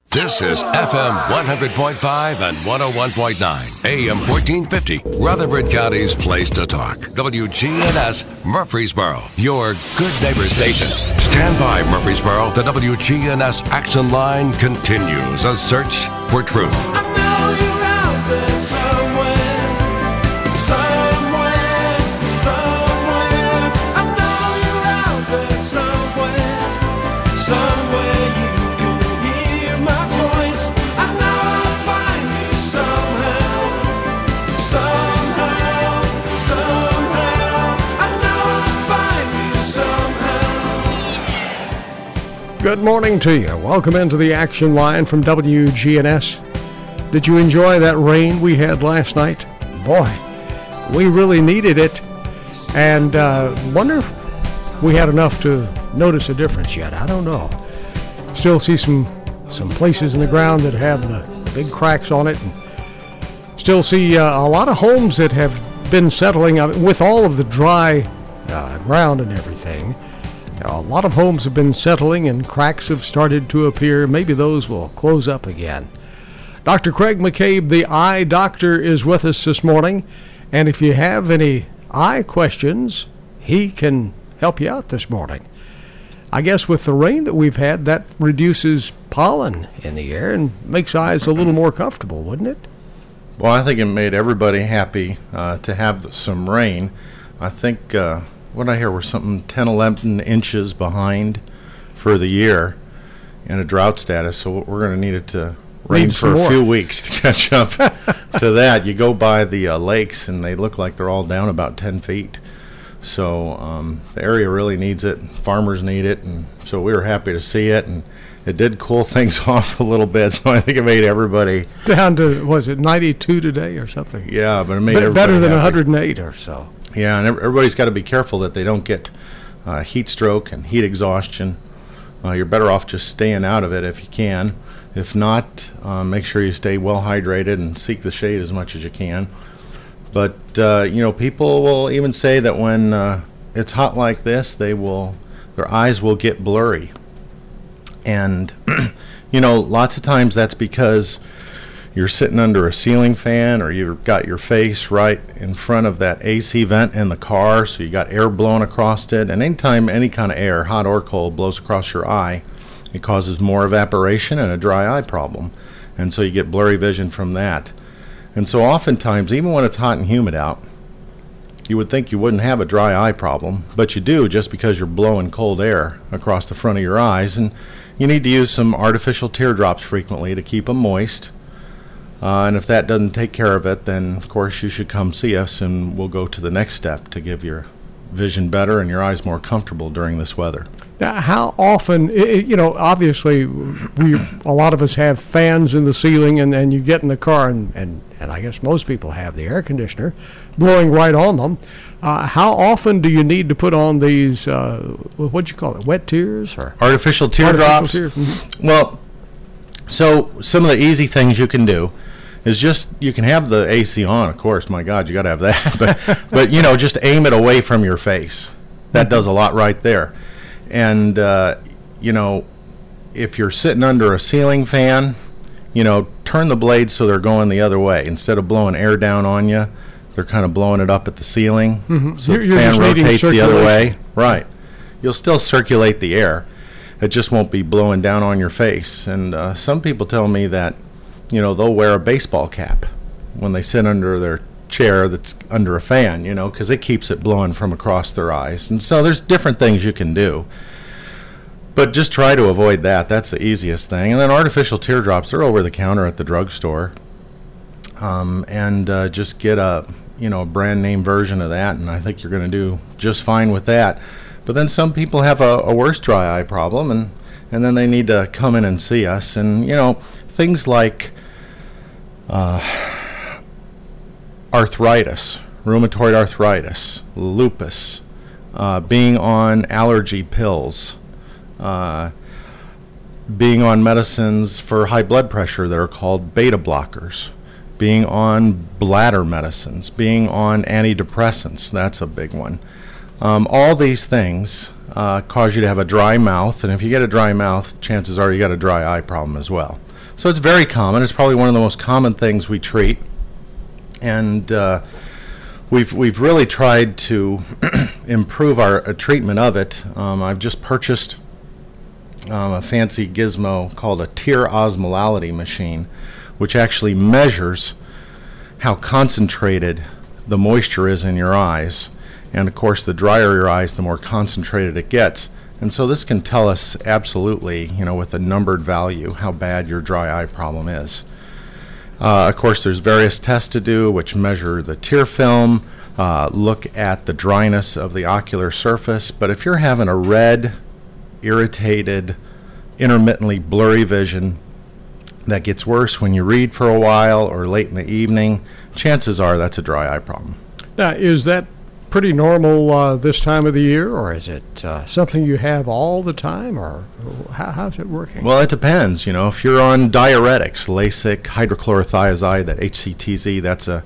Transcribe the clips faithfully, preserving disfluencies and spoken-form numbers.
This is F M one hundred point five and one oh one point nine, A M fourteen fifty, Rutherford County's place to talk. W G N S Murfreesboro, your good neighbor station. Stand by, Murfreesboro. The W G N S Action Line continues a search for truth. I know you're out there somewhere, somewhere, somewhere. I know you're out there somewhere, somewhere. Good morning to you. Welcome into the Action Line from W G N S. Did you enjoy that rain we had last night? Boy, we really needed it. And uh, wonder if we had enough to notice a difference yet. I don't know. Still see some some places in the ground that have the, the big cracks on it. And still see uh, a lot of homes that have been settling uh, with all of the dry uh, ground and everything. A lot of homes have been settling and cracks have started to appear. Maybe those will close up again. Doctor Craig McCabe, the eye doctor, is with us this morning. And if you have any eye questions, he can help you out this morning. I guess with the rain that we've had, that reduces pollen in the air and makes eyes a little more comfortable, wouldn't it? Well, I think it made everybody happy uh, to have some rain. I think... Uh What I hear, we're something ten, eleven inches behind for the year in a drought status, so we're going to need it to rain Need for a more. few weeks to catch up to that. You go by the uh, lakes, and they look like they're all down about ten feet. So um, the area really needs it. Farmers need it, and so we were happy to see it, and it did cool things off a little bit, so I think it made everybody... Down to, was it ninety-two today or something? Yeah, but it made Be- everybody Better than happy. one hundred eight or so. Yeah, and everybody's got to be careful that they don't get uh, heat stroke and heat exhaustion. Uh, you're better off just staying out of it if you can. If not, uh, make sure you stay well hydrated and seek the shade as much as you can. But, uh, you know, people will even say that when uh, it's hot like this, they will, their eyes will get blurry. And, you know, lots of times that's because you're sitting under a ceiling fan, or you've got your face right in front of that A C vent in the car, so you got air blowing across it. And anytime any kind of air, hot or cold, blows across your eye, it causes more evaporation and a dry eye problem. And so you get blurry vision from that. And so oftentimes, even when it's hot and humid out, you would think you wouldn't have a dry eye problem, but you do, just because you're blowing cold air across the front of your eyes. And you need to use some artificial teardrops frequently to keep them moist. Uh, and if that doesn't take care of it, then, of course, you should come see us, and we'll go to the next step to give your vision better and your eyes more comfortable during this weather. Now, how often, i- i- you know, obviously, we a lot of us have fans in the ceiling, and, and you get in the car, and, and, and I guess most people have the air conditioner blowing right on them. Uh, how often do you need to put on these, uh, what'd you call it, wet tears? Or Artificial teardrops? Artificial tears? Mhm. Well, so some of the easy things you can do is just, you can have the A C on, of course, my God, you got to have that. But, but, you know, just aim it away from your face. That does a lot right there. And, uh, you know, if you're sitting under a ceiling fan, you know, turn the blades so they're going the other way. Instead of blowing air down on you, they're kind of blowing it up at the ceiling. Mhm. So You're- the you're fan just needing rotates the other way. circulation. Right. You'll still circulate the air. It just won't be blowing down on your face. And uh, some people tell me that, you know, they'll wear a baseball cap when they sit under their chair that's under a fan, you know, because it keeps it blowing from across their eyes. And so there's different things you can do. But just try to avoid that. That's the easiest thing. And then artificial teardrops, they're over the counter at the drugstore. Um, and uh, just get a, you know, a brand name version of that, and I think you're going to do just fine with that. But then some people have a, a worse dry eye problem, and, and then they need to come in and see us. And, you know, things like uh, arthritis, rheumatoid arthritis, lupus, uh, being on allergy pills, uh, being on medicines for high blood pressure that are called beta blockers, being on bladder medicines, being on antidepressants, that's a big one. Um, all these things uh, cause you to have a dry mouth, and if you get a dry mouth, chances are you got a dry eye problem as well. So it's very common. It's probably one of the most common things we treat, and uh, we've we've really tried to improve our uh, treatment of it. Um, I've just purchased um, a fancy gizmo called a tear osmolality machine, which actually measures how concentrated the moisture is in your eyes. And of course, the drier your eyes, the more concentrated it gets. And so this can tell us absolutely, you know, with a numbered value, how bad your dry eye problem is. Uh, of course, there's various tests to do, which measure the tear film, uh, look at the dryness of the ocular surface. But if you're having a red, irritated, intermittently blurry vision that gets worse when you read for a while or late in the evening, chances are that's a dry eye problem. Now, is that pretty normal uh, this time of the year, or is it uh, something you have all the time, or how, how's it working? Well, it depends. You know, if you're on diuretics, Lasix, hydrochlorothiazide, that H C T Z, that's a,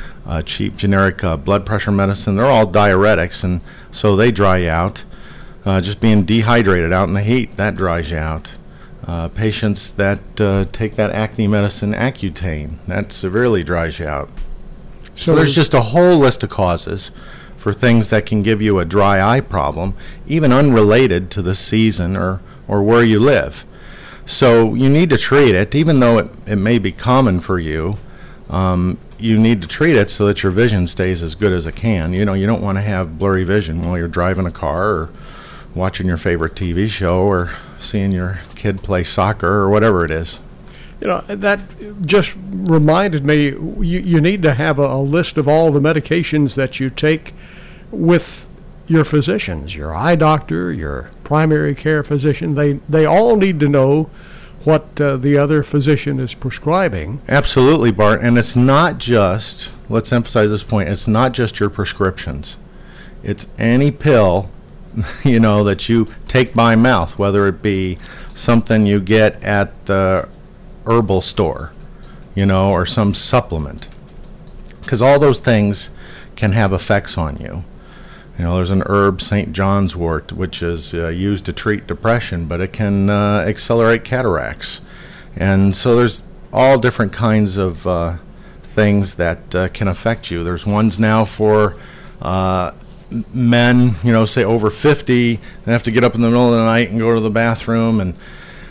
a cheap generic uh, blood pressure medicine. They're all diuretics, and so they dry you out. Uh, just being dehydrated out in the heat, that dries you out. Uh, patients that uh, take that acne medicine, Accutane, that severely dries you out. So, so there's just a whole list of causes for things that can give you a dry eye problem, even unrelated to the season or, or where you live. So you need to treat it, even though it, it may be common for you. Um, you need to treat it so that your vision stays as good as it can. You know, you don't want to have blurry vision while you're driving a car or watching your favorite T V show or seeing your kid play soccer or whatever it is. You know, that just reminded me, you, you need to have a, a list of all the medications that you take with your physicians, your eye doctor, your primary care physician. They, they all need to know what uh, the other physician is prescribing. Absolutely, Bart. And it's not just, let's emphasize this point, it's not just your prescriptions. It's any pill, you know, that you take by mouth, whether it be something you get at the herbal store, you know, or some supplement, because all those things can have effects on you. You know, there's an herb, Saint John's wort, which is uh, used to treat depression, but it can uh, accelerate cataracts. And so there's all different kinds of uh, things that uh, can affect you. There's ones now for uh, men, you know, say over fifty, they have to get up in the middle of the night and go to the bathroom, and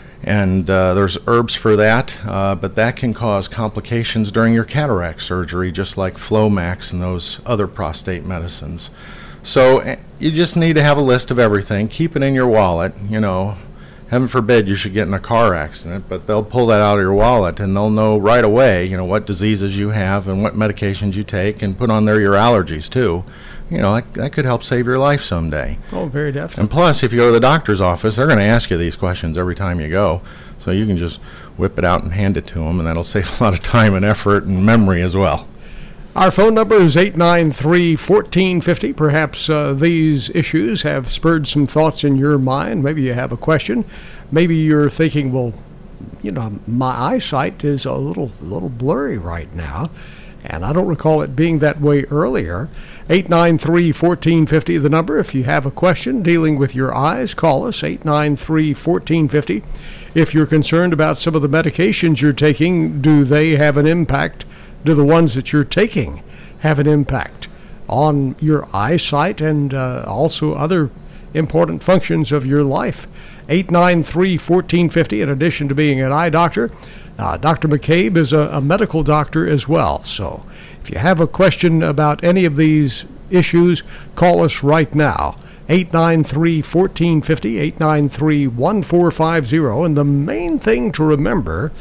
And uh, there's herbs for that, uh, but that can cause complications during your cataract surgery, just like Flomax and those other prostate medicines. So uh, you just need to have a list of everything. Keep it in your wallet. You know, heaven forbid you should get in a car accident, but they'll pull that out of your wallet and they'll know right away, you know, what diseases you have and what medications you take, and put on there your allergies too. You know, that, that could help save your life someday. Oh, very definitely. And plus, if you go to the doctor's office, they're going to ask you these questions every time you go. So you can just whip it out and hand it to them, and that'll save a lot of time and effort and memory as well. Our phone number is eight nine three, one four five zero. Perhaps uh, these issues have spurred some thoughts in your mind. Maybe you have a question. Maybe you're thinking, well, you know, my eyesight is a little, a little blurry right now, and I don't recall it being that way earlier. eight nine three, one four five zero, the number. If you have a question dealing with your eyes, call us, eight nine three, one four five zero. If you're concerned about some of the medications you're taking, do they have an impact? Do the ones that you're taking have an impact on your eyesight and uh, also other important functions of your life? eight nine three, one four five zero. In addition to being an eye doctor, Uh, Doctor McCabe is a, a medical doctor as well. So if you have a question about any of these issues, call us right now. eight nine three, one four five zero, eight nine three, one four five zero. And the main thing to remember,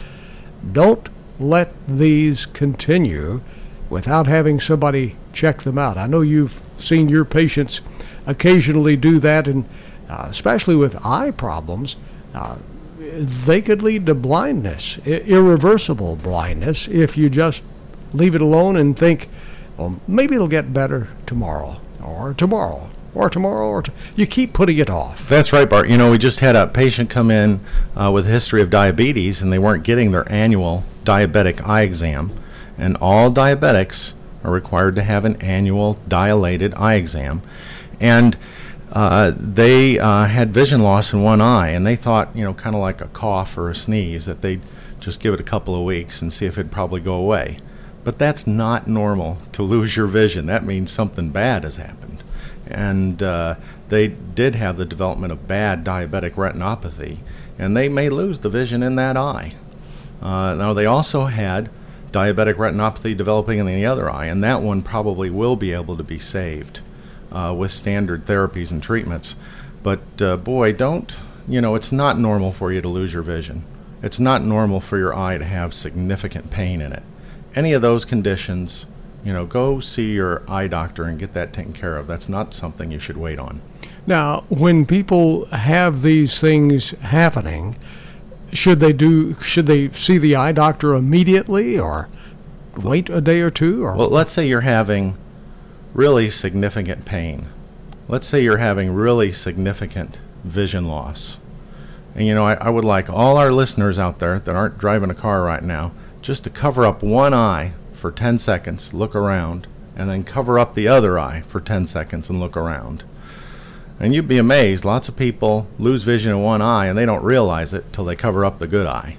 don't let these continue without having somebody check them out. I know you've seen your patients occasionally do that, and uh, especially with eye problems, uh, they could lead to blindness, irreversible blindness, if you just leave it alone and think, well, maybe it'll get better tomorrow, or tomorrow, or tomorrow, or t-. You keep putting it off. That's right, Bart. You know, we just had a patient come in uh, with a history of diabetes, and they weren't getting their annual diabetic eye exam. And all diabetics are required to have an annual dilated eye exam. And uh, they uh, had vision loss in one eye, and they thought, you know, kind of like a cough or a sneeze, that they'd just give it a couple of weeks and see if it'd probably go away. But that's not normal to lose your vision. That means something bad has happened. And uh, they did have the development of bad diabetic retinopathy, and they may lose the vision in that eye. Uh, now, they also had diabetic retinopathy developing in the other eye, and that one probably will be able to be saved uh, with standard therapies and treatments. But uh, boy, don't, you know, it's not normal for you to lose your vision. It's not normal for your eye to have significant pain in it. Any of those conditions, you know, go see your eye doctor and get that taken care of. That's not something you should wait on. Now, when people have these things happening, should they do? Should they see the eye doctor immediately, or wait a day or two? Or well, let's say you're having really significant pain. Let's say you're having really significant vision loss. And, you know, I, I would like all our listeners out there that aren't driving a car right now just to cover up one eye for ten seconds, look around, and then cover up the other eye for ten seconds and look around. And you'd be amazed. Lots of people lose vision in one eye, and they don't realize it till they cover up the good eye.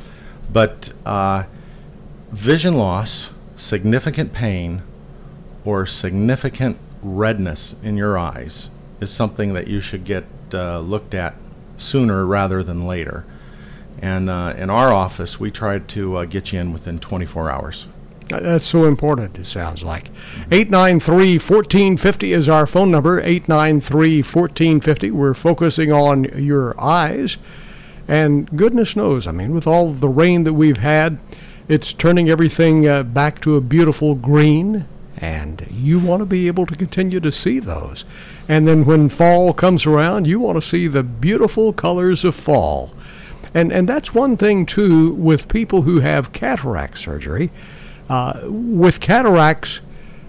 But uh, vision loss, significant pain, or significant redness in your eyes is something that you should get uh, looked at sooner rather than later. And uh, in our office, we tried to uh, get you in within twenty-four hours. That's so important, it sounds like. eight nine three, one four five zero is our phone number, eight nine three, one four five zero. We're focusing on your eyes. And goodness knows, I mean, with all the rain that we've had, it's turning everything uh, back to a beautiful green. And you want to be able to continue to see those. And then when fall comes around, you want to see the beautiful colors of fall. And, and that's one thing, too, with people who have cataract surgery. Uh, with cataracts,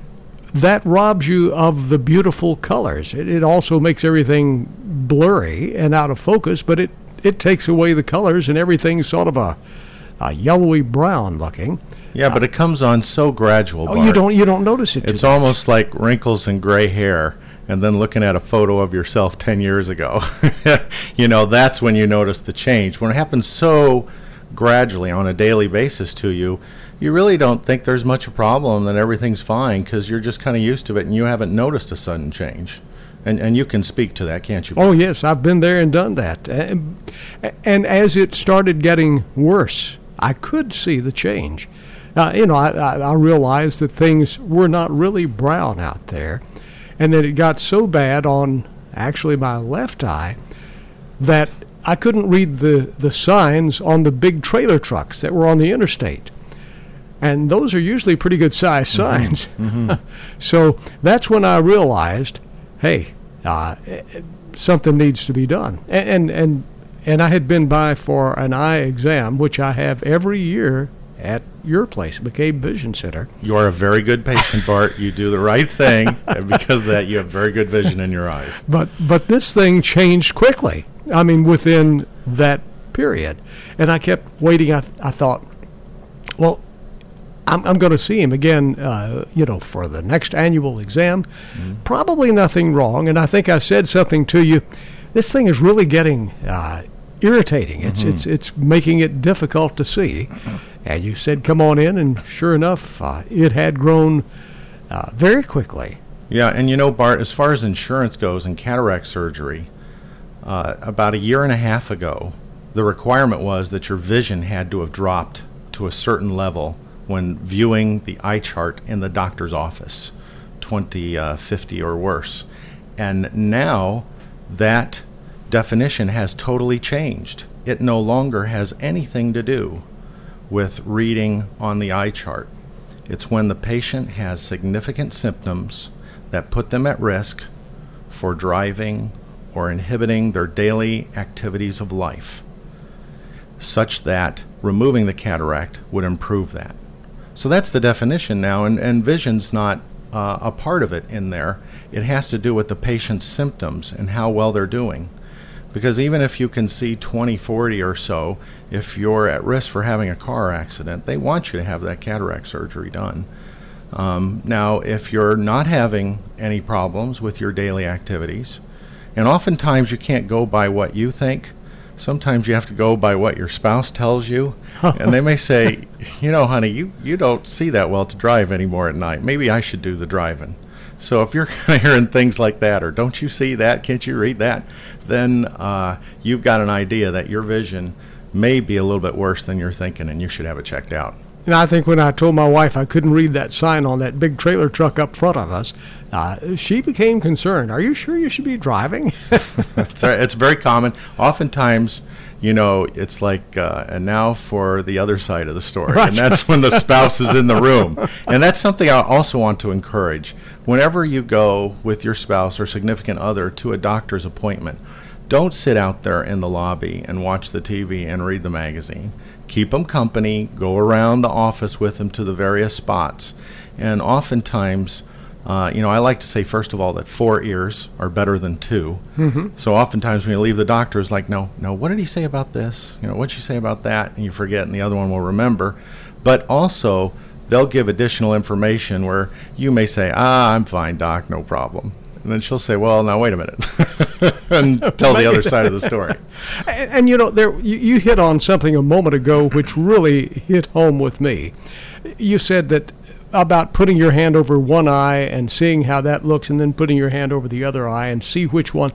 that robs you of the beautiful colors. It, it also makes everything blurry and out of focus, but it, it takes away the colors and everything's sort of a, a yellowy brown looking. Yeah, but uh, it comes on so gradual, Oh, Bart. you don't you don't notice it too It's much. almost like wrinkles and gray hair, and then looking at a photo of yourself ten years ago. You know, that's when you notice the change. When it happens so gradually on a daily basis to you, you really don't think there's much a problem, that everything's fine, because you're just kind of used to it and you haven't noticed a sudden change. And and you can speak to that, can't you? Oh, yes, I've been there and done that. And, and as it started getting worse, I could see the change. Uh, you know, I, I, I realized that things were not really brown out there, and that it got so bad on actually my left eye that I couldn't read the, the signs on the big trailer trucks that were on the interstate. And those are usually pretty good sized signs. Mm-hmm. So that's when I realized, hey, uh, something needs to be done. And, and and and I had been by for an eye exam, which I have every year at your place, McCabe Vision Center. You are a very good patient, Bart. You do the right thing, and because of that, you have very good vision in your eyes. But but this thing changed quickly. I mean, within that period. And I kept waiting. I, I thought, well, I'm, I'm going to see him again, uh, you know, for the next annual exam. Mm-hmm. Probably nothing wrong. And I think I said something to you. This thing is really getting uh, irritating. It's mm-hmm. it's it's making it difficult to see. And you said, come on in. And sure enough, uh, it had grown uh, very quickly. Yeah. And, you know, Bart, as far as insurance goes and cataract surgery, uh, about a year and a half ago, the requirement was that your vision had to have dropped to a certain level when viewing the eye chart in the doctor's office, twenty, fifty or worse. And now that definition has totally changed. It no longer has anything to do with reading on the eye chart. It's when the patient has significant symptoms that put them at risk for driving or inhibiting their daily activities of life, such that removing the cataract would improve that. So that's the definition now, and, and vision's not uh, a part of it in there. It has to do with the patient's symptoms and how well they're doing. Because even if you can see twenty forty or so, if you're at risk for having a car accident, they want you to have that cataract surgery done. Um, now, if you're not having any problems with your daily activities, And oftentimes you can't go by what you think. Sometimes you have to go by what your spouse tells you. And they may say, you know, honey, you, you don't see that well to drive anymore at night. Maybe I should do the driving. So if you're hearing things like that, or don't you see that, can't you read that, then uh, you've got an idea that your vision may be a little bit worse than you're thinking, and you should have it checked out. And I think when I told my wife I couldn't read that sign on that big trailer truck up front of us, uh, she became concerned. Are you sure you should be driving? it's, it's very common. Oftentimes, you know, it's like, uh, and now for the other side of the story. Right. And that's when the spouse is in the room. And that's something I also want to encourage. Whenever you go with your spouse or significant other to a doctor's appointment, don't sit out there in the lobby and watch the T V and read the magazine. Keep them company, go around the office with them to the various spots. And oftentimes, uh, you know, I like to say, first of all, that four ears are better than two. Mm-hmm. So oftentimes when you leave the doctor, it's like, no, no, what did he say about this? You know, what'd she say about that? And you forget, and the other one will remember. But also, they'll give additional information where you may say, ah, I'm fine, doc, no problem. And then she'll say, well, now wait a minute, and tell the other side of the story. And, and you know, there you, you hit on something a moment ago which really hit home with me. You said that about putting your hand over one eye and seeing how that looks, and then putting your hand over the other eye and see which one.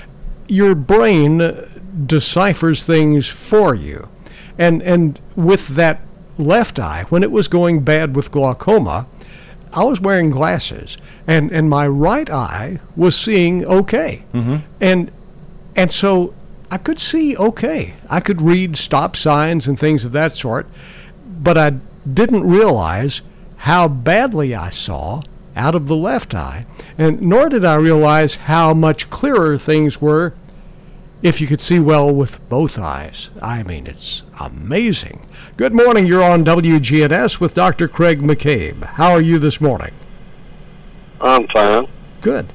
Your brain deciphers things for you. And, and with that left eye, when it was going bad with glaucoma, I was wearing glasses, and, and my right eye was seeing okay. Mm-hmm. And and so I could see okay. I could read stop signs and things of that sort, but I didn't realize how badly I saw out of the left eye, and nor did I realize how much clearer things were if you could see well with both eyes. I mean, it's amazing. Good morning. You're on W G N S with Doctor Craig McCabe. How are you this morning? I'm fine. Good.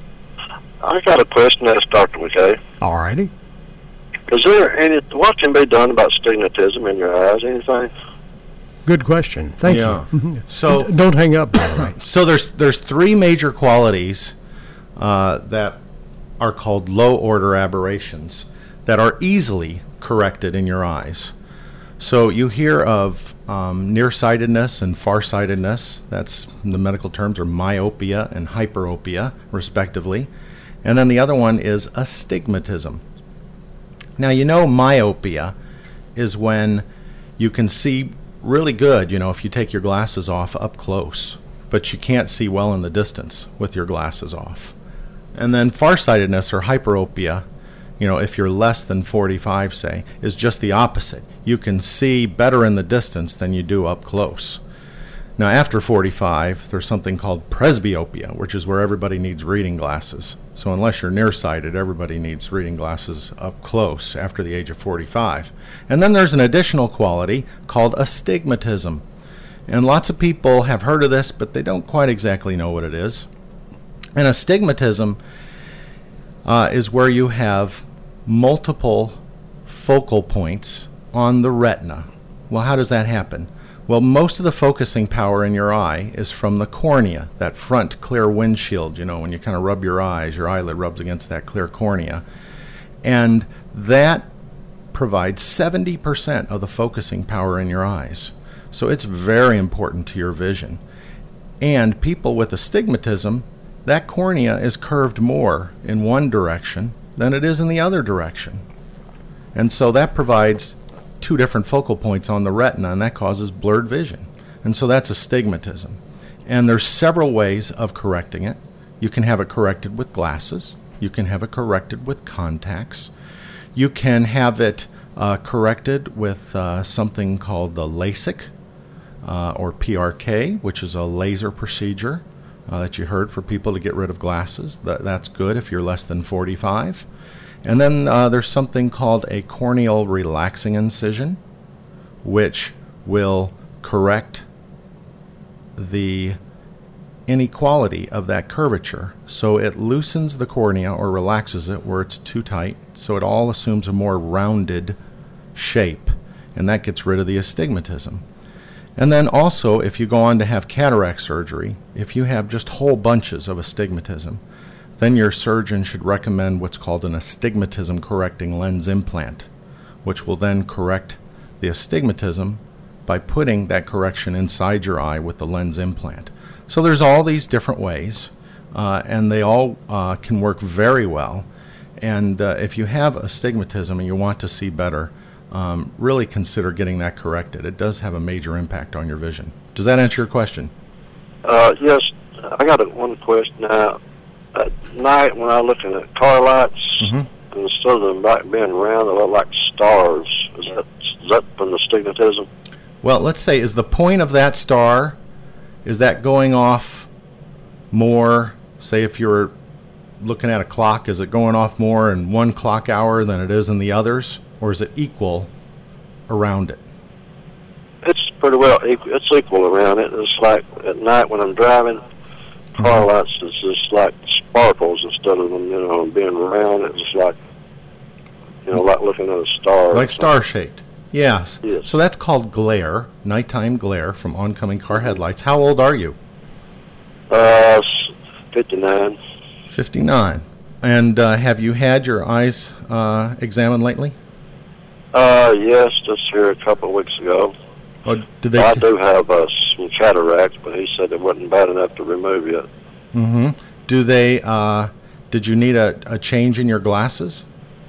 I got a question to ask Doctor McCabe. All righty. Is there any, what can be done about stigmatism in your eyes? Anything? Good question. Thank Yeah. you. So Don't hang up, by the way. So there's there's three major qualities uh, that are called low order aberrations that are easily corrected in your eyes. So you hear of um, nearsightedness and farsightedness. That's, the medical terms are myopia and hyperopia, respectively. And then the other one is astigmatism. Now, you know, myopia is when you can see really good, you know, if you take your glasses off up close, but you can't see well in the distance with your glasses off. And then farsightedness or hyperopia, you know, if you're less than forty-five, say, is just the opposite. You can see better in the distance than you do up close. Now, after forty-five, there's something called presbyopia, which is where everybody needs reading glasses. So unless you're nearsighted, everybody needs reading glasses up close after the age of forty-five. And then there's an additional quality called astigmatism. And lots of people have heard of this, but they don't quite exactly know what it is. And astigmatism uh, is where you have multiple focal points on the retina. Well, how does that happen? Well, most of the focusing power in your eye is from the cornea, that front clear windshield, you know, when you kind of rub your eyes, your eyelid rubs against that clear cornea. And that provides seventy percent of the focusing power in your eyes. So it's very important to your vision. And people with astigmatism, that cornea is curved more in one direction than it is in the other direction. And so that provides two different focal points on the retina, and that causes blurred vision. And so that's astigmatism. And there's several ways of correcting it. You can have it corrected with glasses. You can have it corrected with contacts. You can have it uh, corrected with uh, something called the LASIK uh, or P R K, which is a laser procedure uh, that you heard for people to get rid of glasses. That, that's good if you're less than forty-five. And then uh, there's something called a corneal relaxing incision, which will correct the inequality of that curvature. So it loosens the cornea or relaxes it where it's too tight, so it all assumes a more rounded shape, and that gets rid of the astigmatism. And then also, if you go on to have cataract surgery, if you have just whole bunches of astigmatism, then your surgeon should recommend what's called an astigmatism-correcting lens implant, which will then correct the astigmatism by putting that correction inside your eye with the lens implant. So there's all these different ways, uh, and they all uh, can work very well. And uh, if you have astigmatism and you want to see better, um, really consider getting that corrected. It does have a major impact on your vision. Does that answer your question? Uh, yes, I got a, one question now. At night when I'm looking at car lights, Mm-hmm. instead of them like being round, they look like stars. Is that, is that from the astigmatism? Well, let's say, is the point of that star, is that going off more, say if you're looking at a clock, is it going off more in one clock hour than it is in the others, or is it equal around it? It's pretty well equal. It's equal around it. It's like at night when I'm driving, car lights is just like sparkles instead of them, you know, being round. It's just like, you know, like looking at a star. Like star-shaped. Yes. Yes. So that's called glare, nighttime glare from oncoming car headlights. How old are you? Uh, fifty-nine. fifty-nine. And uh, have you had your eyes uh, examined lately? Uh, yes, just here a couple of weeks ago. Or did they? I do have uh, some cataracts, but he said it wasn't bad enough to remove yet. Mm-hmm. Do they? Uh, did you need a, a change in your glasses?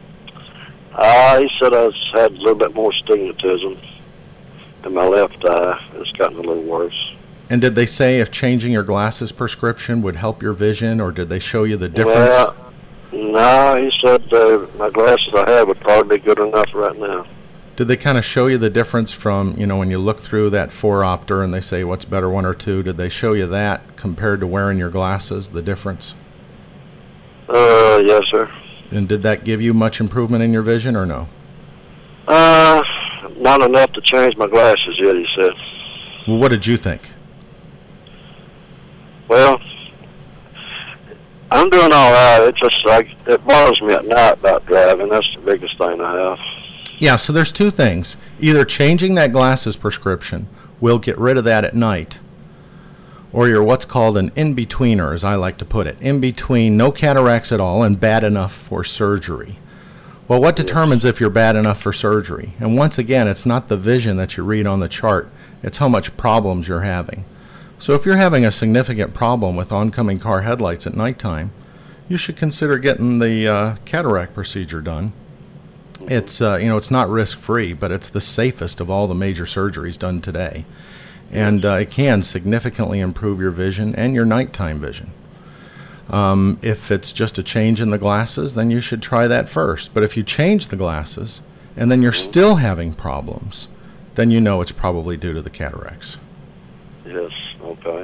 Uh, he said I was, had a little bit more astigmatism in my left eye. It's gotten a little worse. And did they say if changing your glasses prescription would help your vision, or did they show you the difference? Well, no, he said uh, my glasses I have would probably be good enough right now. Did they kind of show you the difference from, you know, when you look through that four-opter and they say what's better, one or two, did they show you that compared to wearing your glasses, the difference? Uh, yes, sir. And did that give you much improvement in your vision or no? Uh, not enough to change my glasses yet, he said. Well, what did you think? Well, I'm doing all right. It's just like, it bothers me at night about driving. That's the biggest thing I have. Yeah, so there's two things. Either changing that glasses prescription will get rid of that at night, or you're what's called an in-betweener, as I like to put it. In between no cataracts at all and bad enough for surgery. Well, what determines if you're bad enough for surgery? And once again, it's not the vision that you read on the chart. It's how much problems you're having. So if you're having a significant problem with oncoming car headlights at nighttime, you should consider getting the uh, cataract procedure done. It's uh, you know, it's not risk-free, but it's the safest of all the major surgeries done today. And uh, it can significantly improve your vision and your nighttime vision. Um, if it's just a change in the glasses, then you should try that first. But if you change the glasses and then you're still having problems, then you know it's probably due to the cataracts. Yes, okay.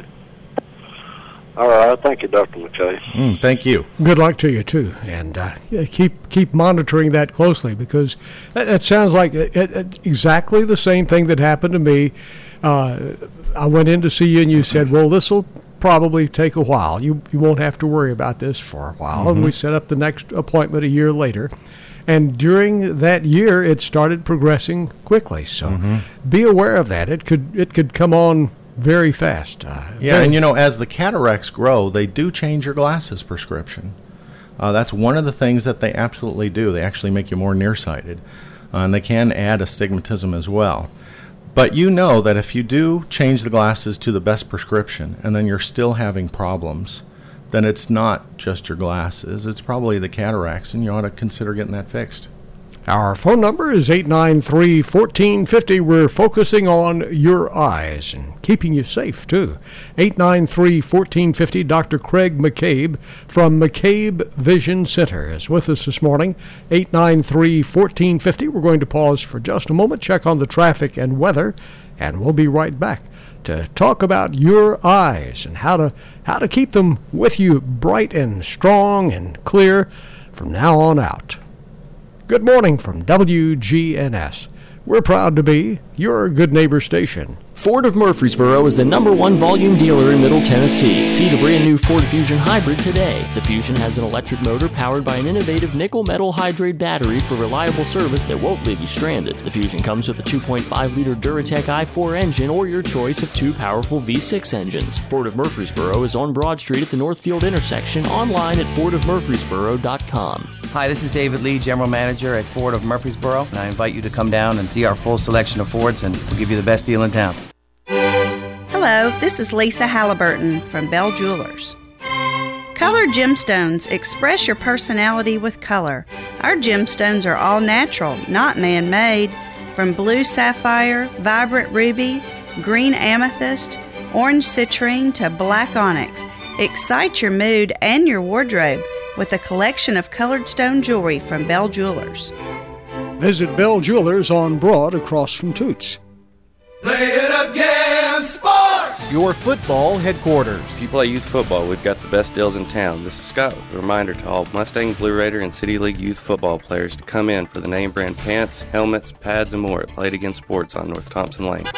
All right, thank you, Doctor McKay. Mm, thank you. Good luck to you too, and uh, yeah, keep keep monitoring that closely, because that, that sounds like it, it, exactly the same thing that happened to me. Uh, I went in to see you, and you said, "Well, this will probably take a while. You you won't have to worry about this for a while." Mm-hmm. And we set up the next appointment a year later, and during that year, it started progressing quickly. So mm-hmm. be aware of that. It could it could come on very fast. Uh, yeah, very and you know, as the cataracts grow, they do change your glasses prescription. Uh, that's one of the things that they absolutely do. They actually make you more nearsighted, uh, and they can add astigmatism as well. But you know that if you do change the glasses to the best prescription and then you're still having problems, then it's not just your glasses. It's probably the cataracts, and you ought to consider getting that fixed. Our phone number is eight nine three, one four five zero. We're focusing on your eyes and keeping you safe, too. eight nine three, one four five zero. Doctor Craig McCabe from McCabe Vision Center is with us this morning. eight nine three, one four five zero. We're going to pause for just a moment, check on the traffic and weather, and we'll be right back to talk about your eyes and how to how to keep them with you bright and strong and clear from now on out. Good morning from W G N S. we're proud to be your good neighbor station. Ford of Murfreesboro is the number one volume dealer in Middle Tennessee. See the brand new Ford Fusion Hybrid today. The Fusion has an electric motor powered by an innovative nickel metal hydrate battery for reliable service that won't leave you stranded. The Fusion comes with a two point five liter Duratec i four engine or your choice of two powerful V six engines. Ford of Murfreesboro is on Broad Street at the Northfield intersection, online at ford of murfreesboro dot com. Hi, this is David Lee, General Manager at Ford of Murfreesboro, and I invite you to come down and see our full selection of Fords, and we'll give you the best deal in town. Hello, this is Lisa Halliburton from Bell Jewelers. Colored gemstones. Express your personality with color. Our gemstones are all natural, not man-made. From blue sapphire, vibrant ruby, green amethyst, orange citrine to black onyx. Excite your mood and your wardrobe with a collection of colored stone jewelry from Bell Jewelers. Visit Bell Jewelers on Broad across from Toots. Play it again, sports! Your football headquarters. If you play youth football, we've got the best deals in town. This is Scott with a reminder to all Mustang, Blue Raider, and City League youth football players to come in for the name brand pants, helmets, pads, and more at Played Again Sports on North Thompson Lane.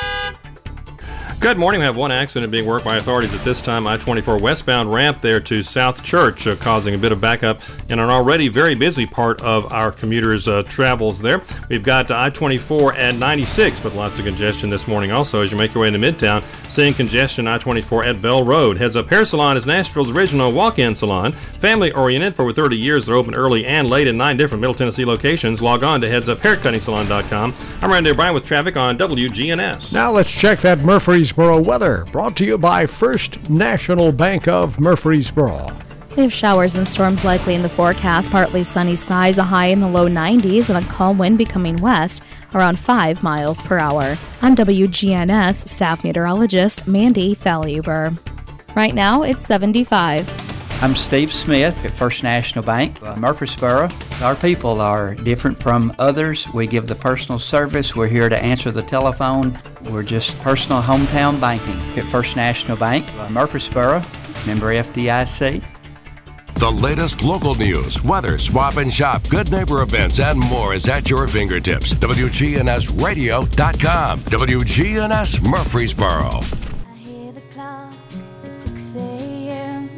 Good morning. We have one accident being worked by authorities at this time. I twenty-four westbound ramp there to South Church, uh, causing a bit of backup in an already very busy part of our commuters' uh, travels there. We've got uh, I twenty-four at ninety-six with lots of congestion this morning also as you make your way into Midtown. Seeing congestion I twenty-four at Bell Road. Heads Up Hair Salon is Nashville's original walk-in salon. Family-oriented for over thirty years. They're open early and late in nine different Middle Tennessee locations. Log on to heads up hair cutting salon dot com. I'm Randy O'Brien with traffic on W G N S. Now let's check that Murfreesboro weather, brought to you by First National Bank of Murfreesboro. We have showers and storms likely in the forecast. Partly sunny skies, a high in the low nineties, and a calm wind becoming west around five miles per hour. I'm W G N S staff meteorologist Mandy Falluber. Right now, it's seventy-five. I'm Steve Smith at First National Bank, uh, Murfreesboro. Our people are different from others. We give the personal service. We're here to answer the telephone. We're just personal hometown banking at First National Bank, uh, Murfreesboro, member F D I C. The latest local news, weather, swap and shop, good neighbor events, and more is at your fingertips. W G N S radio dot com. W G N S Murfreesboro. I hear the clock at six a.m.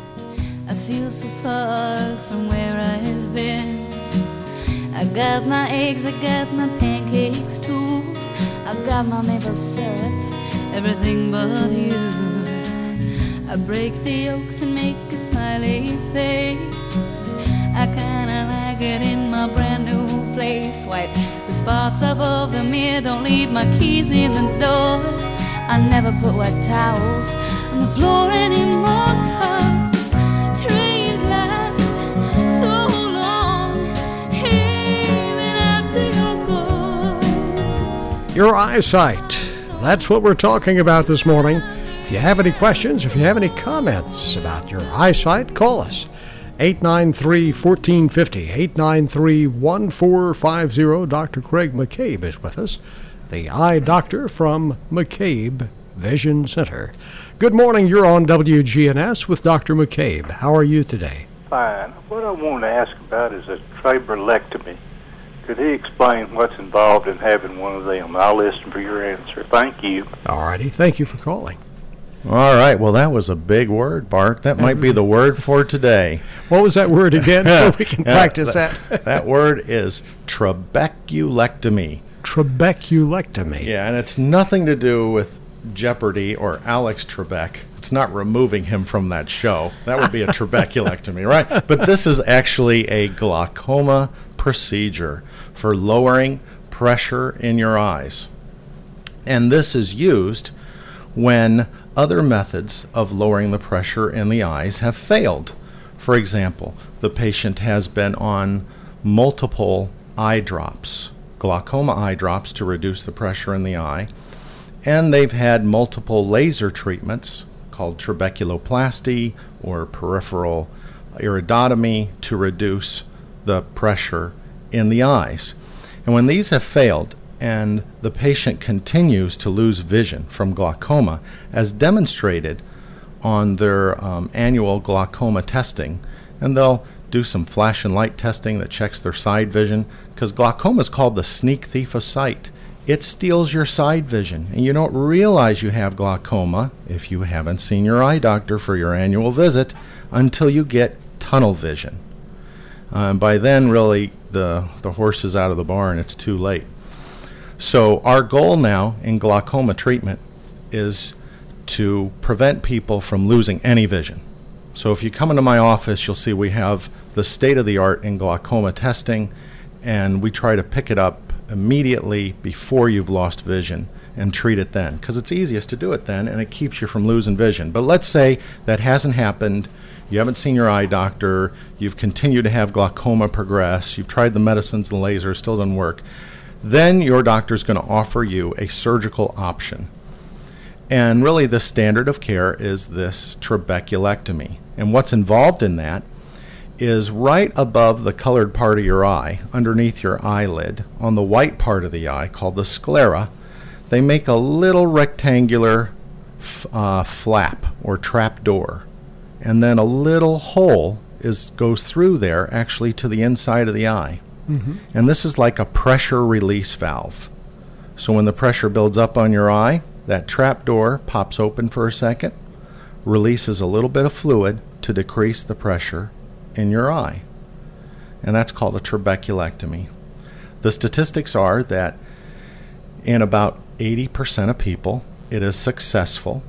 I feel so far from where I've been. I got my eggs, I got my pancakes too. I got my maple syrup, everything but you. I break the yolks and make a smiley face. I kinda like it in my brand new place. Wipe the spots off of the mirror, don't leave my keys in the door. I never put wet towels on the floor anymore, 'cause trains last so long, even after you're gone. Your eyesight. That's what we're talking about this morning. If you have any questions, if you have any comments about your eyesight, call us. eight nine three, one four five zero, eight nine three, one four five zero. Doctor Craig McCabe is with us, the eye doctor from McCabe Vision Center. Good morning. You're on W G N S with Doctor McCabe. How are you today? Fine. What I want to ask about is a trabeculectomy. Could he explain what's involved in having one of them? I'll listen for your answer. Thank you. All righty. Thank you for calling. All right. Well, that was a big word, Bart. That might be the word for today. What was that word again? So we can practice that. that. That word is trabeculectomy. Trabeculectomy. Yeah, and it's nothing to do with Jeopardy or Alex Trebek. It's not removing him from that show. That would be a trabeculectomy, right? But this is actually a glaucoma procedure for lowering pressure in your eyes. And this is used when other methods of lowering the pressure in the eyes have failed. For example, the patient has been on multiple eye drops, glaucoma eye drops to reduce the pressure in the eye, and they've had multiple laser treatments called trabeculoplasty or peripheral iridotomy to reduce the pressure in the eyes. And when these have failed, and the patient continues to lose vision from glaucoma, as demonstrated on their um, annual glaucoma testing, and they'll do some flash and light testing that checks their side vision, because glaucoma is called the sneak thief of sight. it steals your side vision. And you don't realize you have glaucoma if you haven't seen your eye doctor for your annual visit until you get tunnel vision. Uh, by then, really, the, the horse is out of the barn. It's too late. So our goal now in glaucoma treatment is to prevent people from losing any vision. So if you come into my office, you'll see we have the state-of-the-art in glaucoma testing, and we try to pick it up immediately before you've lost vision and treat it then, because it's easiest to do it then, and it keeps you from losing vision. But let's say that hasn't happened. You haven't seen your eye doctor. You've continued to have glaucoma progress. You've tried the medicines, the laser, still doesn't work. Then your doctor's going to offer you a surgical option. And really the standard of care is this trabeculectomy. And what's involved in that is right above the colored part of your eye, underneath your eyelid, on the white part of the eye called the sclera, they make a little rectangular f- uh, flap or trap door. And then a little hole is goes through there actually to the inside of the eye. Mm-hmm. And this is like a pressure release valve. So when the pressure builds up on your eye, that trap door pops open for a second, releases a little bit of fluid to decrease the pressure in your eye. And that's called a trabeculectomy. The statistics are that in about eighty percent of people, it is successful,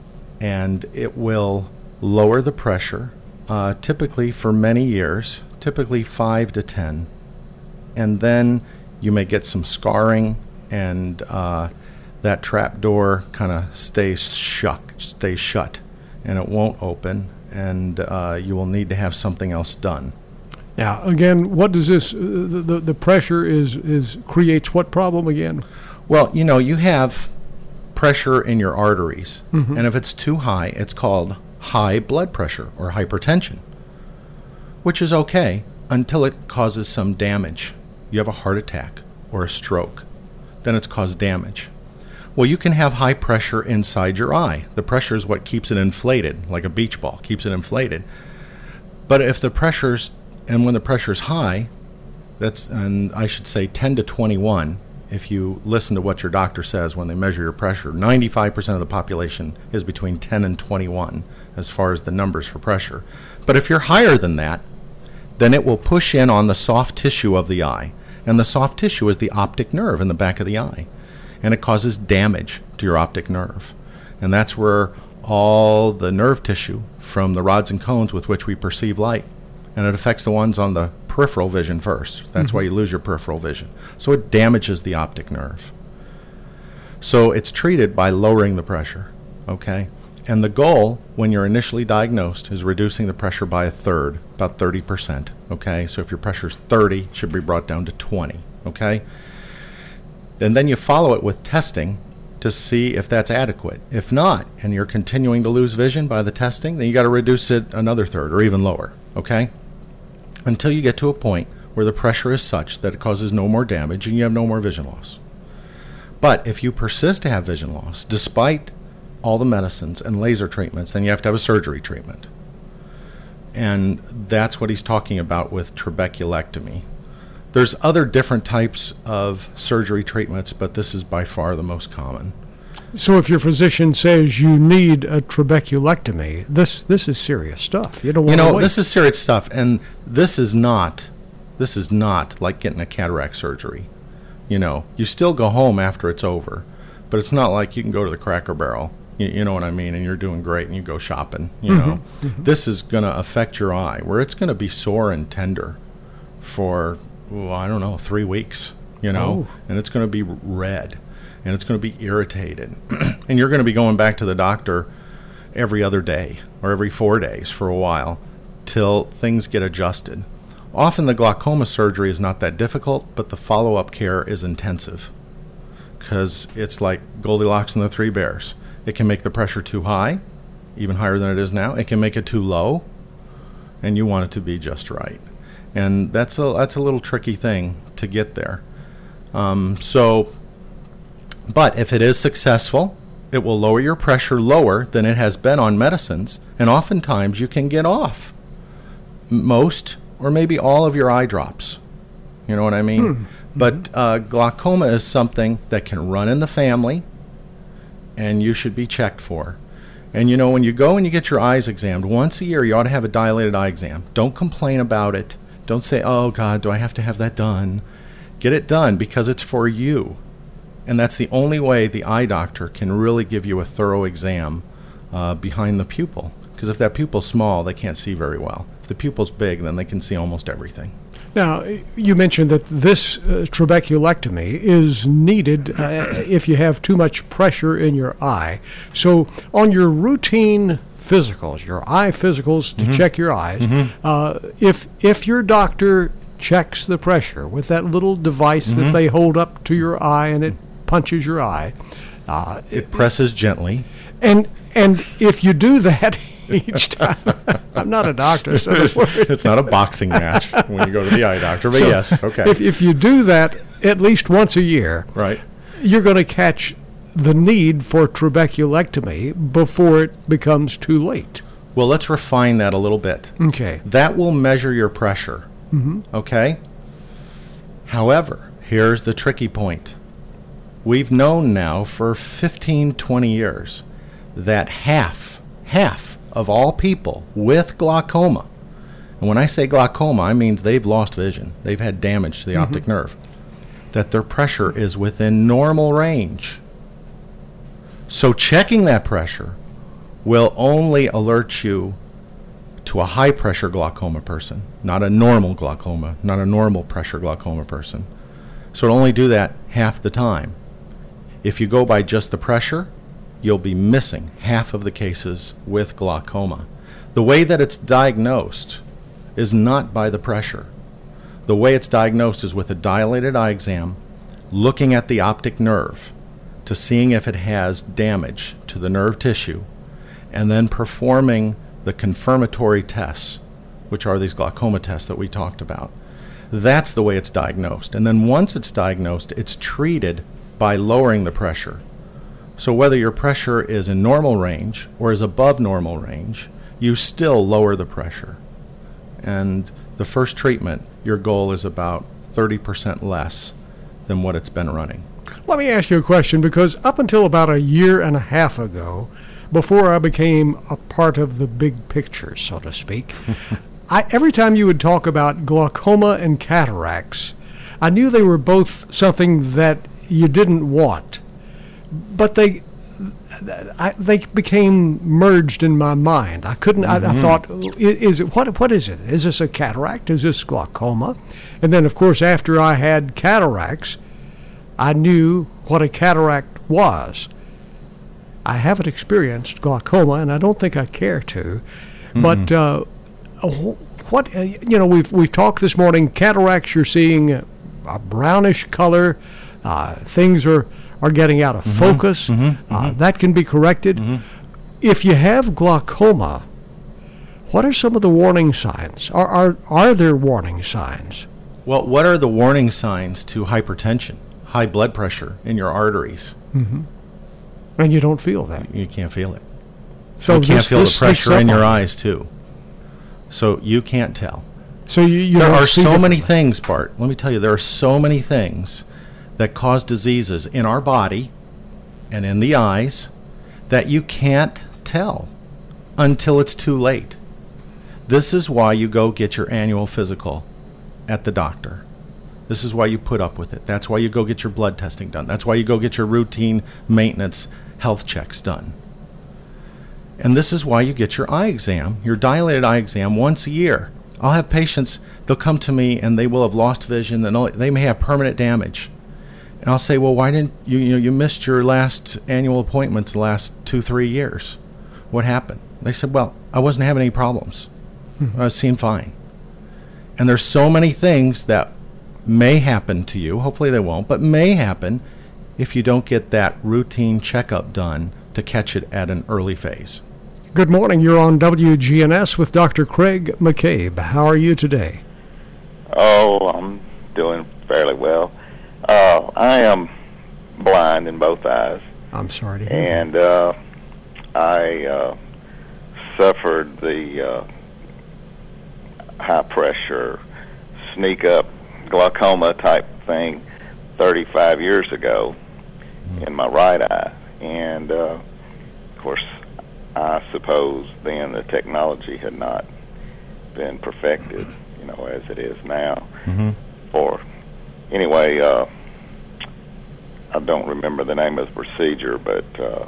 and it will lower the pressure, uh, typically for many years, typically five to ten. And then you may get some scarring, and uh, that trap door kind of stays shut, stays shut, and it won't open, and uh, you will need to have something else done. Now, again, what does this, uh, the, the the pressure is, is creates what problem again? Well, you know, you have pressure in your arteries, Mhm. and if it's too high, it's called high blood pressure or hypertension, which is okay until it causes some damage. You have a heart attack or a stroke, then it's caused damage. Well, you can have high pressure inside your eye. The pressure is what keeps it inflated, like a beach ball, keeps it inflated. But if the pressure's, and when the pressure's high, that's, and I should say ten to twenty-one, if you listen to what your doctor says when they measure your pressure, ninety-five percent of the population is between ten and twenty-one as far as the numbers for pressure. But if you're higher than that, then it will push in on the soft tissue of the eye. And the soft tissue is the optic nerve in the back of the eye. And it causes damage to your optic nerve. And that's where all the nerve tissue from the rods and cones with which we perceive light, and it affects the ones on the peripheral vision first. That's Mhm. why you lose your peripheral vision. So it damages the optic nerve. So it's treated by lowering the pressure, okay? And the goal, when you're initially diagnosed, is reducing the pressure by a third, about thirty percent, okay? So if your pressure's thirty, it should be brought down to twenty, okay? And then you follow it with testing to see if that's adequate. If not, and you're continuing to lose vision by the testing, then you got to reduce it another third or even lower, okay? Until you get to a point where the pressure is such that it causes no more damage and you have no more vision loss. But if you persist to have vision loss, despite all the medicines and laser treatments, then you have to have a surgery treatment. And that's what he's talking about with trabeculectomy. There's other different types of surgery treatments, but this is by far the most common. So if your physician says you need a trabeculectomy, this this is serious stuff. You don't want You to know, wait. this is serious stuff, and this is not, this is not like getting a cataract surgery. You know, you still go home after it's over, but it's not like you can go to the Cracker Barrel. You, you know what I mean? And you're doing great, and you go shopping. You Mhm, know, mhm. this is going to affect your eye, where it's going to be sore and tender for, oh, I don't know, three weeks. You know, Oh. and it's going to be red, and it's going to be irritated, and you're going to be going back to the doctor every other day or every four days for a while till things get adjusted. Often the glaucoma surgery is not that difficult, but the follow-up care is intensive because it's like Goldilocks and the Three Bears. It can make the pressure too high, even higher than it is now. It can make it too low, and you want it to be just right. And that's a that's a little tricky thing to get there. Um, so, but if it is successful, it will lower your pressure lower than it has been on medicines, and oftentimes you can get off most or maybe all of your eye drops. You know what I mean? Hmm. But uh, glaucoma is something that can run in the family, and you should be checked for. And, you know, when you go and you get your eyes examined, once a year you ought to have a dilated eye exam. Don't complain about it. Don't say, oh, God, do I have to have that done? Get it done because it's for you. And that's the only way the eye doctor can really give you a thorough exam uh, behind the pupil. Because if that pupil's small, they can't see very well. If the pupil's big, then they can see almost everything. Now, you mentioned that this uh, trabeculectomy is needed uh, if you have too much pressure in your eye. So on your routine physicals, your eye physicals to Mm-hmm. check your eyes, Mm-hmm. uh, if if your doctor checks the pressure with that little device Mm-hmm. that they hold up to your eye and it punches your eye, uh, It presses gently. and and if you do that each time, I'm not a doctor, so don't worry. It's not a boxing match when you go to the eye doctor, but So yes, okay. If if you do that at least once a year, right, you're going to catch the need for trabeculectomy before it becomes too late. Well, let's refine that a little bit. Okay. That will measure your pressure. Mm-hmm. Okay? However, here's the tricky point. We've known now for fifteen, twenty years that half, half of all people with glaucoma, and when I say glaucoma, I mean they've lost vision. They've had damage to the Mhm. optic nerve. That their pressure is within normal range. So checking that pressure will only alert you to a high pressure glaucoma person, not a normal glaucoma, not a normal pressure glaucoma person. So it'll only do that half the time. If you go by just the pressure, you'll be missing half of the cases with glaucoma. The way that it's diagnosed is not by the pressure. The way it's diagnosed is with a dilated eye exam, looking at the optic nerve to seeing if it has damage to the nerve tissue, and then performing the confirmatory tests, which are these glaucoma tests that we talked about. That's the way it's diagnosed. And then once it's diagnosed, it's treated by lowering the pressure. So whether your pressure is in normal range or is above normal range, you still lower the pressure. And the first treatment, your goal is about thirty percent less than what it's been running. Let me ask you a question, because up until about a year and a half ago, before I became a part of the big picture, so to speak, I, every time you would talk about glaucoma and cataracts, I knew they were both something that you didn't want, but they I, they became merged in my mind. I couldn't. Mm-hmm. I, I thought, is it what? What is it? Is this a cataract? Is this glaucoma? And then, of course, after I had cataracts, I knew what a cataract was. I haven't experienced glaucoma, and I don't think I care to. Mm-hmm. But uh, what uh, you know, we've we've talked this morning. Cataracts, you're seeing a brownish color. Uh, things are, are getting out of mm-hmm. focus. Mm-hmm. Uh, mm-hmm. That can be corrected. Mm-hmm. If you have glaucoma, what are some of the warning signs? Are are are there warning signs? Well, what are the warning signs to hypertension, high blood pressure in your arteries? Mm-hmm. And you don't feel that. You can't feel it. So you can't this, feel this the pressure in your on. eyes, too. So you can't tell. So you, you there don't are see so many things, Bart. Let me tell you, there are so many things that cause diseases in our body and in the eyes that you can't tell until it's too late. This is why you go get your annual physical at the doctor. This is why you put up with it. That's why you go get your blood testing done. That's why you go get your routine maintenance health checks done. And this is why you get your eye exam, your dilated eye exam, once a year. I'll have patients, they'll come to me and they will have lost vision, and they may have permanent damage. And I'll say, well, why didn't you, you know, you missed your last annual appointments the last two, three years. What happened? They said, well, I wasn't having any problems. Mm-hmm. I was seeing fine. And there's so many things that may happen to you, hopefully they won't, but may happen if you don't get that routine checkup done to catch it at an early phase. Good morning. You're on W G N S with Doctor Craig McCabe. How are you today? Oh, I'm doing fairly well. Uh, I am blind in both eyes. I'm sorry to hear and, that. And uh, I uh, suffered the uh, high-pressure, sneak-up glaucoma type thing thirty-five years ago in my right eye. And, uh, of course, I suppose then the technology had not been perfected, you know, as it is now. Mm-hmm. For anyway, uh, I don't remember the name of the procedure, but uh,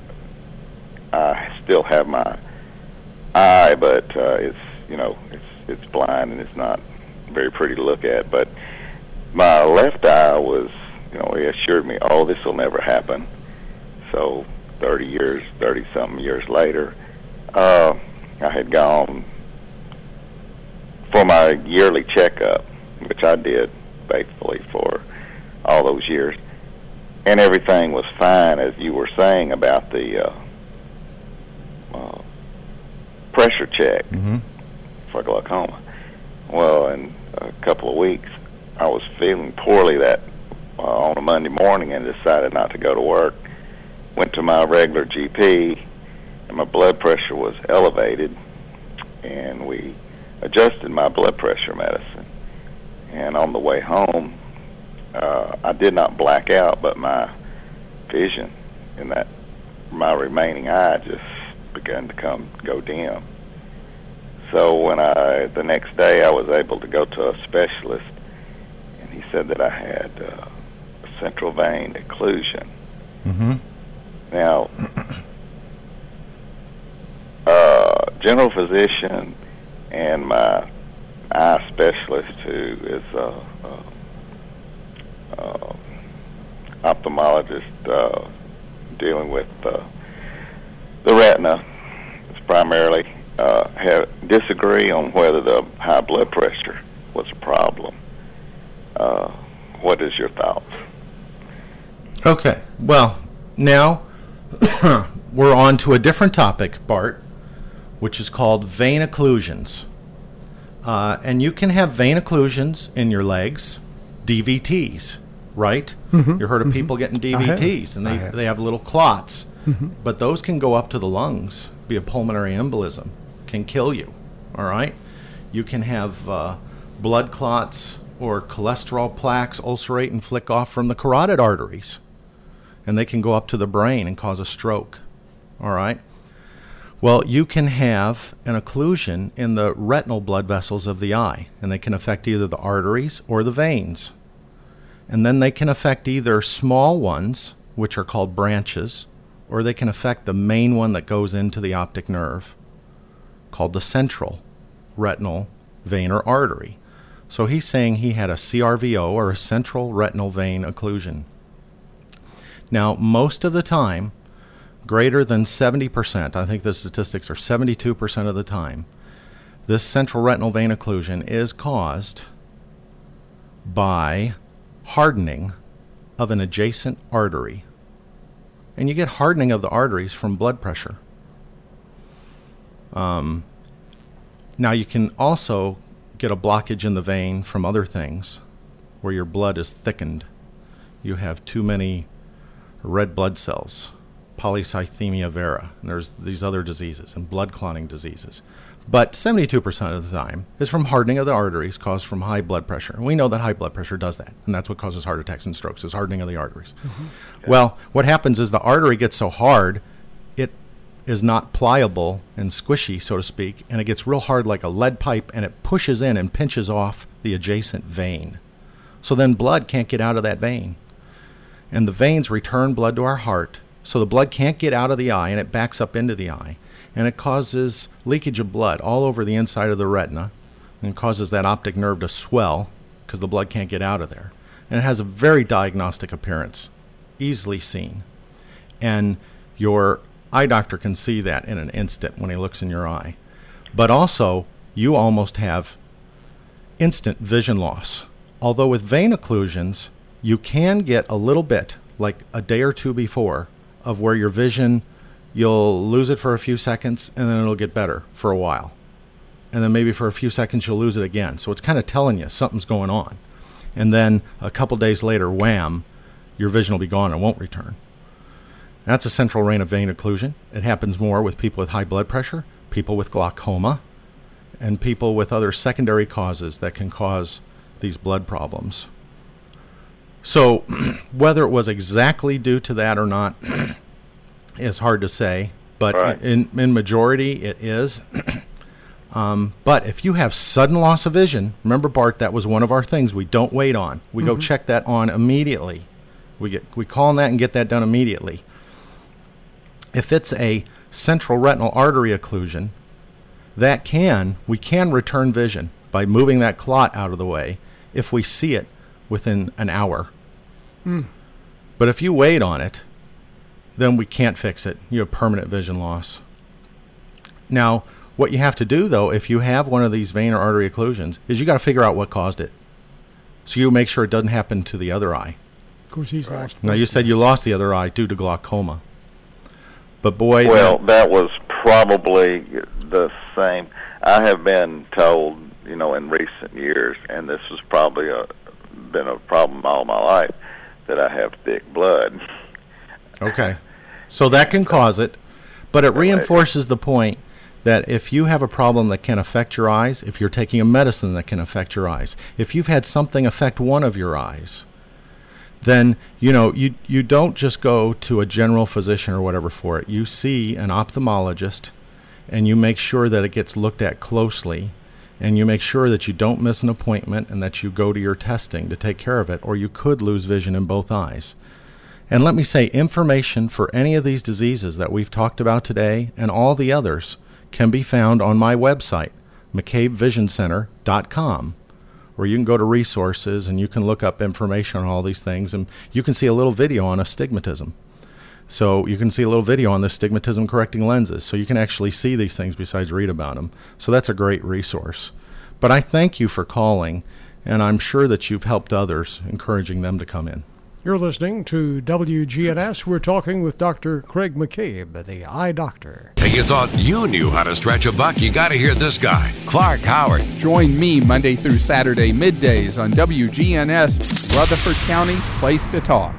I still have my eye, but uh, it's you know it's it's blind and it's not very pretty to look at. But my left eye was, you know, he assured me, oh, this will never happen. So thirty years, thirty something years later, uh, I had gone for my yearly checkup, which I did faithfully for all those years, and everything was fine, as you were saying about the uh, uh, pressure check Mm-hmm. for glaucoma. Well, in a couple of weeks, I was feeling poorly that uh, on a Monday morning and decided not to go to work. Went to my regular G P, and my blood pressure was elevated, and we adjusted my blood pressure medicine. And on the way home, uh, I did not black out, but my vision in that my remaining eye just began to come go dim. So when I the next day I was able to go to a specialist, and he said that I had uh, a central vein occlusion. Mm-hmm. Now, uh, general physician and my eye specialist, who is a, a, a ophthalmologist uh, dealing with uh, the retina, is primarily uh, have disagree on whether the high blood pressure was a problem. Uh, what is your thoughts? Okay. Well, now we're on to a different topic, Bart, which is called vein occlusions. Uh, and you can have vein occlusions in your legs, D V Ts, right? Mhm. You heard of Mhm. people getting I have. D V Ts, and I they, have. they have little clots. Mhm. But those can go up to the lungs, be a pulmonary embolism, can kill you, all right? You can have uh, blood clots or cholesterol plaques ulcerate and flick off from the carotid arteries, and they can go up to the brain and cause a stroke, all right? Well, you can have an occlusion in the retinal blood vessels of the eye, and they can affect either the arteries or the veins. And then they can affect either small ones, which are called branches, or they can affect the main one that goes into the optic nerve, called the central retinal vein or artery. So he's saying he had a C R V O, or a central retinal vein occlusion. Now, most of the time, greater than seventy percent, I think the statistics are seventy-two percent of the time, this central retinal vein occlusion is caused by hardening of an adjacent artery. And you get hardening of the arteries from blood pressure. Um, now, you can also get a blockage in the vein from other things, where your blood is thickened. You have too many red blood cells, polycythemia vera, and there's these other diseases and blood clotting diseases. But seventy-two percent of the time is from hardening of the arteries caused from high blood pressure. And we know that high blood pressure does that, and that's what causes heart attacks and strokes, is hardening of the arteries. Mm-hmm. Well, what happens is the artery gets so hard, it is not pliable and squishy, so to speak, and it gets real hard like a lead pipe, and it pushes in and pinches off the adjacent vein. So then blood can't get out of that vein. And the veins return blood to our heart, so the blood can't get out of the eye, and it backs up into the eye. And it causes leakage of blood all over the inside of the retina, and causes that optic nerve to swell because the blood can't get out of there. And it has a very diagnostic appearance, easily seen. And your eye doctor can see that in an instant when he looks in your eye. But also, you almost have instant vision loss. Although with vein occlusions, you can get a little bit, like a day or two before, of where your vision, you'll lose it for a few seconds, and then it'll get better for a while. And then maybe for a few seconds, you'll lose it again. So it's kind of telling you something's going on. And then a couple days later, wham, your vision will be gone and won't return. That's a central vein occlusion. It happens more with people with high blood pressure, people with glaucoma, and people with other secondary causes that can cause these blood problems. So whether it was exactly due to that or not is hard to say, but Right. in, in majority it is. um, but if you have sudden loss of vision, remember, Bart, that was one of our things we don't wait on. We go Mhm. check that on immediately. We get we call on that and get that done immediately. If it's a central retinal artery occlusion, that can, we can return vision by moving that clot out of the way if we see it within an hour. Hmm. But if you wait on it, then we can't fix it. You have permanent vision loss. Now, what you have to do, though, if you have one of these vein or artery occlusions, is you got to figure out what caused it. So you make sure it doesn't happen to the other eye. Of course, he's lost. Now, you said you lost the other eye due to glaucoma. But boy, Well, that was probably the same. I have been told, you know, in recent years, and this has probably a, been a problem all my life, that I have thick blood. Okay. So that can cause it, but it reinforces the point that if you have a problem that can affect your eyes, if you're taking a medicine that can affect your eyes, if you've had something affect one of your eyes, then, you know, you you don't just go to a general physician or whatever for it. You see an ophthalmologist, and you make sure that it gets looked at closely, and you make sure that you don't miss an appointment and that you go to your testing to take care of it, or you could lose vision in both eyes. And let me say, information for any of these diseases that we've talked about today and all the others can be found on my website, mccabe vision center dot com, where you can go to resources and you can look up information on all these things, and you can see a little video on astigmatism. So you can see a little video on the astigmatism correcting lenses, so you can actually see these things besides read about them. So that's a great resource. But I thank you for calling, and I'm sure that you've helped others, encouraging them to come in. You're listening to W G N S. We're talking with Doctor Craig McCabe, the eye doctor. Hey, you thought you knew how to stretch a buck? You got to hear this guy, Clark Howard. Join me Monday through Saturday middays on W G N S, Rutherford County's Place to Talk.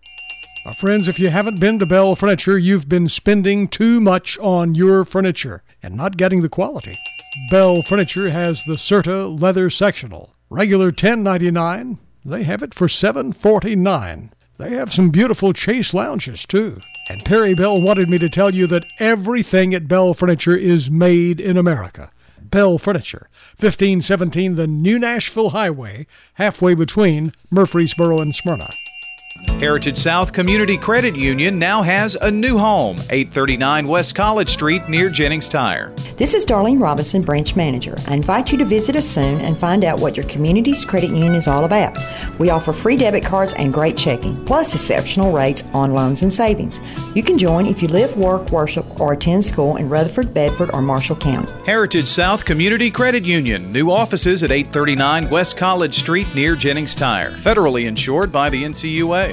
Uh, friends, if you haven't been to Bell Furniture, you've been spending too much on your furniture and not getting the quality. Bell Furniture has the Serta Leather Sectional. Regular ten ninety-nine. They have it for seven forty-nine. They have some beautiful Chase lounges, too. And Perry Bell wanted me to tell you that everything at Bell Furniture is made in America. Bell Furniture, fifteen seventeen the New Nashville Highway, halfway between Murfreesboro and Smyrna. Heritage South Community Credit Union now has a new home, eight thirty-nine West College Street near Jennings Tire. This is Darlene Robinson, branch manager. I invite you to visit us soon and find out what your community's credit union is all about. We offer free debit cards and great checking, plus exceptional rates on loans and savings. You can join if you live, work, worship, or attend school in Rutherford, Bedford, or Marshall County. Heritage South Community Credit Union. New offices at eight thirty-nine West College Street near Jennings Tire. Federally insured by the N C U A.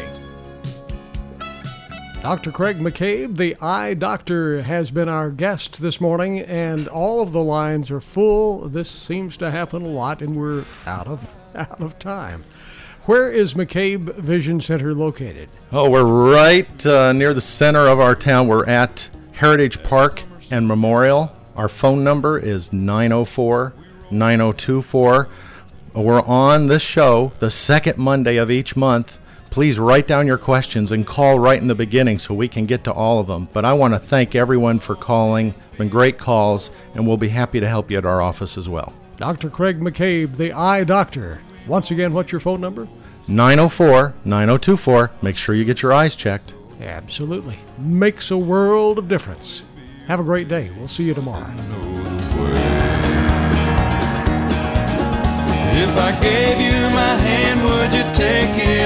Doctor Craig McCabe, the eye doctor, has been our guest this morning, and all of the lines are full. This seems to happen a lot, and we're out of out of time. Where is McCabe Vision Center located? Oh, we're right uh, near the center of our town. We're at Heritage Park and Memorial. Our phone number is nine oh four, nine oh two four. We're on this show the second Monday of each month. Please write down your questions and call right in the beginning so we can get to all of them. But I want to thank everyone for calling. Been great calls, and we'll be happy to help you at our office as well. Doctor Craig McCabe, the eye doctor. Once again, what's your phone number? nine oh four, nine oh two four. Make sure you get your eyes checked. Absolutely. Makes a world of difference. Have a great day. We'll see you tomorrow. If I gave you my hand, would you take it?